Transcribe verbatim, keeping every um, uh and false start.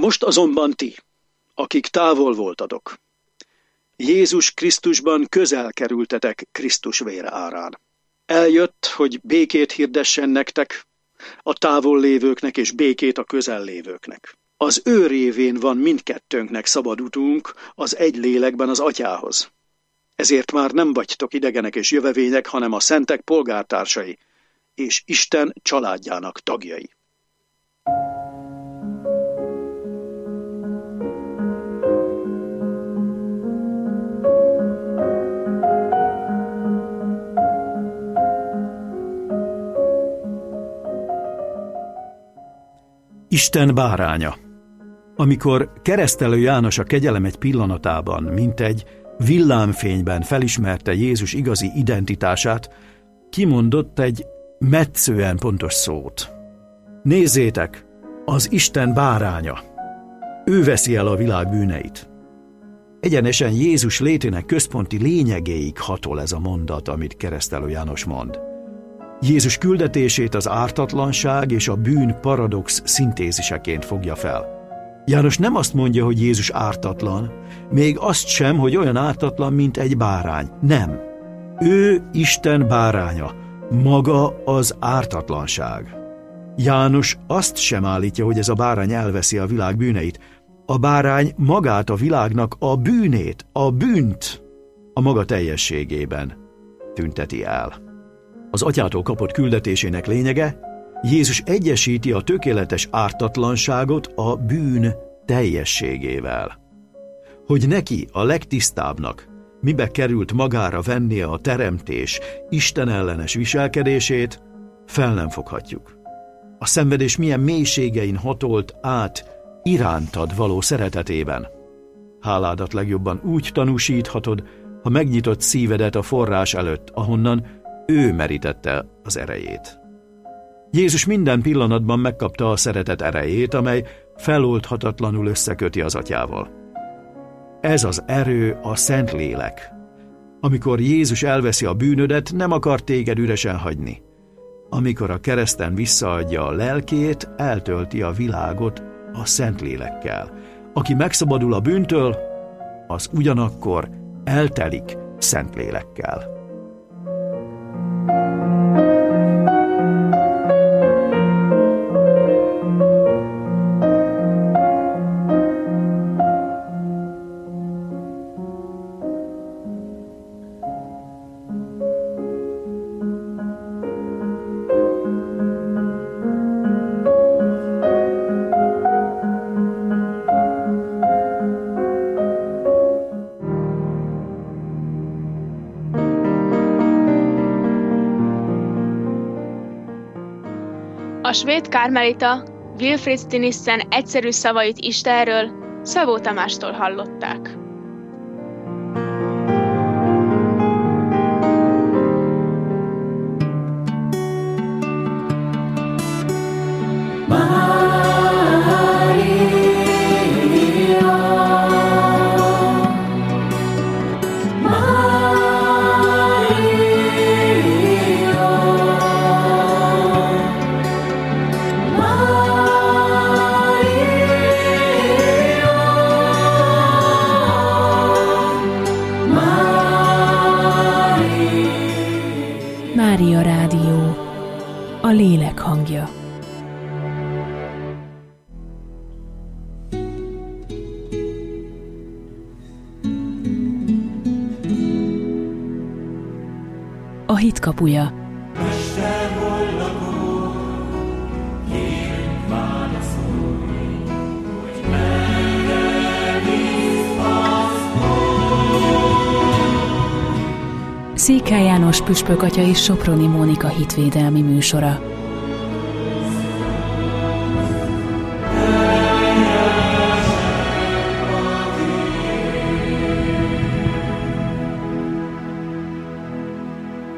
Most azonban ti, akik távol voltatok, Jézus Krisztusban közel kerültetek Krisztus vére árán. Eljött, hogy békét hirdessen nektek, a távol lévőknek és békét a közel lévőknek. Az ő révén van mindkettőnknek szabad utunk az egy lélekben az Atyához. Ezért már nem vagytok idegenek és jövevények, hanem a szentek polgártársai, és Isten családjának tagjai. Isten báránya. Amikor Keresztelő János a kegyelem egy pillanatában, mint egy villámfényben felismerte Jézus igazi identitását, kimondott egy metszően pontos szót. Nézzétek, az Isten báránya! Ő veszi el a világ bűneit. Egyenesen Jézus létének központi lényegéig hatol ez a mondat, amit Keresztelő János mond. Jézus küldetését az ártatlanság és a bűn paradox szintéziseként fogja fel. János nem azt mondja, hogy Jézus ártatlan, még azt sem, hogy olyan ártatlan, mint egy bárány. Nem. Ő Isten báránya, maga az ártatlanság. János azt sem állítja, hogy ez a bárány elveszi a világ bűneit. A bárány magát a világnak a bűnét, a bűnt a maga teljességében tünteti el. Az Atyától kapott küldetésének lényege, Jézus egyesíti a tökéletes ártatlanságot a bűn teljességével. Hogy neki, a legtisztábbnak, mibe került magára vennie a teremtés Isten ellenes viselkedését, fel nem foghatjuk. A szenvedés milyen mélységein hatolt át irántad való szeretetében. Háládat legjobban úgy tanúsíthatod, ha megnyitott szívedet a forrás előtt, ahonnan ő merítette az erejét. Jézus minden pillanatban megkapta a szeretet erejét, amely feloldhatatlanul összeköti az Atyával. Ez az erő a Szentlélek. Amikor Jézus elveszi a bűnödet, nem akar téged üresen hagyni. Amikor a kereszten visszaadja a lelkét, eltölti a világot a Szentlélekkel. Aki megszabadul a bűntől, az ugyanakkor eltelik Szentlélekkel. A svéd kármelita Wilfrid Stinissen egyszerű szavait Istenről Szabó Tamástól hallották. Mária Rádió, a lélek hangja. A hit kapuja. Székely János püspök atya és Soproni Mónika hitvédelmi műsora.